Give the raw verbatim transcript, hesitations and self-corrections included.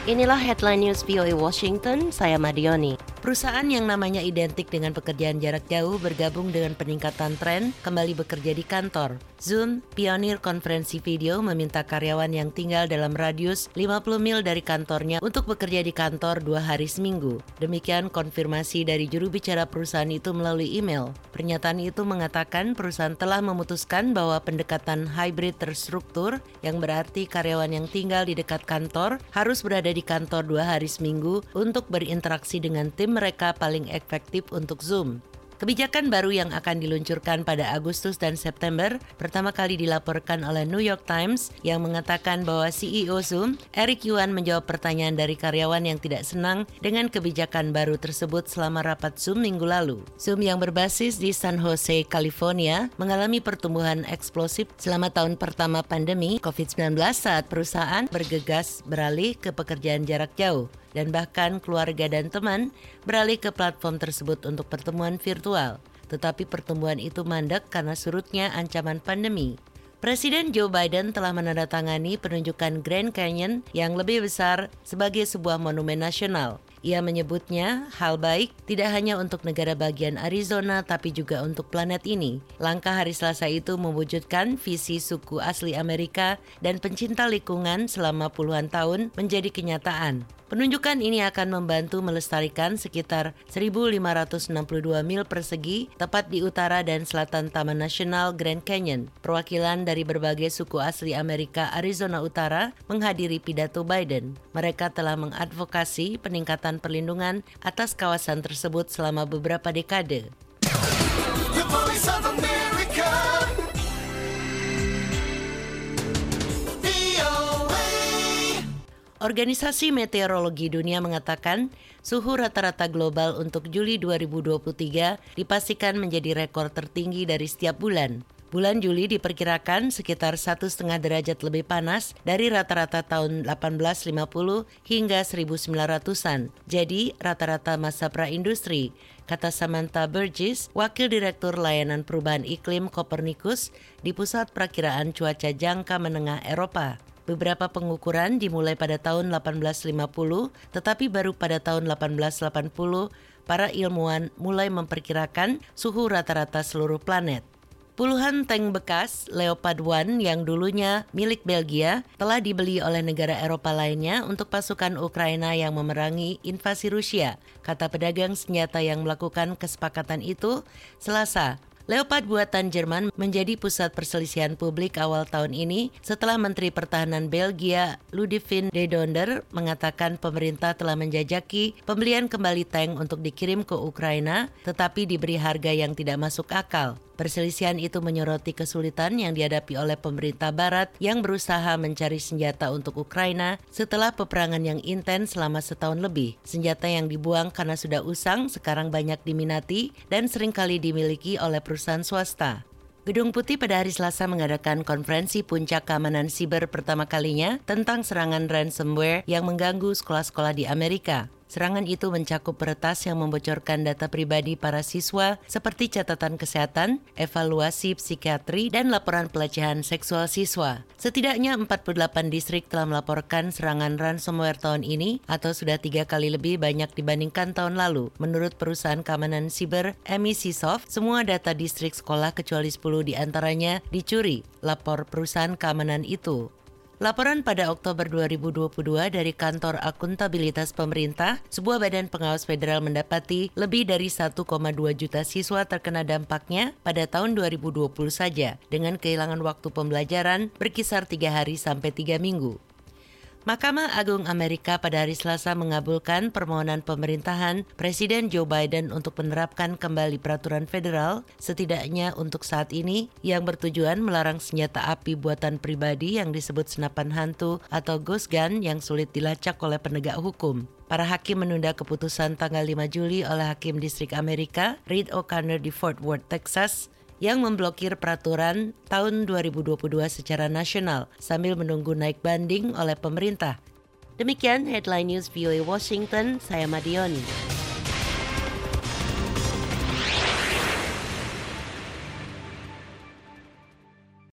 Inilah headline news V O A Washington, saya Madioni. Perusahaan yang namanya identik dengan pekerjaan jarak jauh bergabung dengan peningkatan tren kembali bekerja di kantor. Zoom, pionir konferensi video, meminta karyawan yang tinggal dalam radius lima puluh mil dari kantornya untuk bekerja di kantor dua hari seminggu. Demikian konfirmasi dari juru bicara perusahaan itu melalui email. Pernyataan itu mengatakan perusahaan telah memutuskan bahwa pendekatan hybrid terstruktur, yang berarti karyawan yang tinggal di dekat kantor harus berada di kantor dua hari seminggu untuk berinteraksi dengan tim mereka paling efektif untuk Zoom. Kebijakan baru yang akan diluncurkan pada Agustus dan September pertama kali dilaporkan oleh New York Times yang mengatakan bahwa C E O Zoom, Eric Yuan, menjawab pertanyaan dari karyawan yang tidak senang dengan kebijakan baru tersebut selama rapat Zoom minggu lalu. Zoom yang berbasis di San Jose, California, mengalami pertumbuhan eksplosif selama tahun pertama pandemi covid sembilan belas saat perusahaan bergegas beralih ke pekerjaan jarak jauh. Dan bahkan keluarga dan teman beralih ke platform tersebut untuk pertemuan virtual. Tetapi pertumbuhan itu mandek karena surutnya ancaman pandemi. Presiden Joe Biden telah menandatangani penunjukan Grand Canyon yang lebih besar sebagai sebuah monumen nasional. Ia menyebutnya hal baik tidak hanya untuk negara bagian Arizona tapi juga untuk planet ini. Langkah hari Selasa itu mewujudkan visi suku asli Amerika dan pencinta lingkungan selama puluhan tahun menjadi kenyataan. Penunjukan ini akan membantu melestarikan sekitar seribu lima ratus enam puluh dua mil persegi tepat di utara dan selatan Taman Nasional Grand Canyon. Perwakilan dari berbagai suku asli Amerika Arizona Utara menghadiri pidato Biden. Mereka telah mengadvokasi peningkatan perlindungan atas kawasan tersebut selama beberapa dekade. The Voice of America. Organisasi Meteorologi Dunia mengatakan suhu rata-rata global untuk Juli dua ribu dua puluh tiga dipastikan menjadi rekor tertinggi dari setiap bulan. Bulan Juli diperkirakan sekitar satu koma lima derajat lebih panas dari rata-rata tahun delapan belas lima puluh hingga seribu sembilan ratusan. Jadi rata-rata masa praindustri, kata Samantha Burgess, Wakil Direktur Layanan Perubahan Iklim Copernicus di Pusat Perakiraan Cuaca Jangka Menengah Eropa. Beberapa pengukuran dimulai pada tahun delapan belas lima puluh, tetapi baru pada tahun delapan belas delapan puluh para ilmuwan mulai memperkirakan suhu rata-rata seluruh planet. Puluhan tank bekas Leopard satu yang dulunya milik Belgia telah dibeli oleh negara Eropa lainnya untuk pasukan Ukraina yang memerangi invasi Rusia, kata pedagang senjata yang melakukan kesepakatan itu Selasa. Leopard buatan Jerman menjadi pusat perselisihan publik awal tahun ini setelah Menteri Pertahanan Belgia Ludivine de Donder mengatakan pemerintah telah menjajaki pembelian kembali tank untuk dikirim ke Ukraina tetapi diberi harga yang tidak masuk akal. Perselisihan itu menyoroti kesulitan yang dihadapi oleh pemerintah Barat yang berusaha mencari senjata untuk Ukraina setelah peperangan yang intens selama setahun lebih. Senjata yang dibuang karena sudah usang sekarang banyak diminati dan seringkali dimiliki oleh perusahaan swasta. Gedung Putih pada hari Selasa mengadakan konferensi puncak keamanan siber pertama kalinya tentang serangan ransomware yang mengganggu sekolah-sekolah di Amerika. Serangan itu mencakup peretas yang membocorkan data pribadi para siswa seperti catatan kesehatan, evaluasi psikiatri, dan laporan pelecehan seksual siswa. Setidaknya empat puluh delapan distrik telah melaporkan serangan ransomware tahun ini atau sudah tiga kali lebih banyak dibandingkan tahun lalu. Menurut perusahaan keamanan siber M I C Soft, semua data distrik sekolah kecuali sepuluh diantaranya dicuri, lapor perusahaan keamanan itu. Laporan pada Oktober dua ribu dua puluh dua dari Kantor Akuntabilitas Pemerintah, sebuah badan pengawas federal mendapati lebih dari satu koma dua juta siswa terkena dampaknya pada tahun dua ribu dua puluh saja, dengan kehilangan waktu pembelajaran berkisar tiga hari sampai tiga minggu. Mahkamah Agung Amerika pada hari Selasa mengabulkan permohonan pemerintahan Presiden Joe Biden untuk menerapkan kembali peraturan federal, setidaknya untuk saat ini, yang bertujuan melarang senjata api buatan pribadi yang disebut senapan hantu atau ghost gun yang sulit dilacak oleh penegak hukum. Para hakim menunda keputusan tanggal lima Juli oleh Hakim Distrik Amerika, Reed O'Connor di Fort Worth, Texas, yang memblokir peraturan tahun dua ribu dua puluh dua secara nasional sambil menunggu naik banding oleh pemerintah. Demikian headline news V O A Washington, saya Madioni.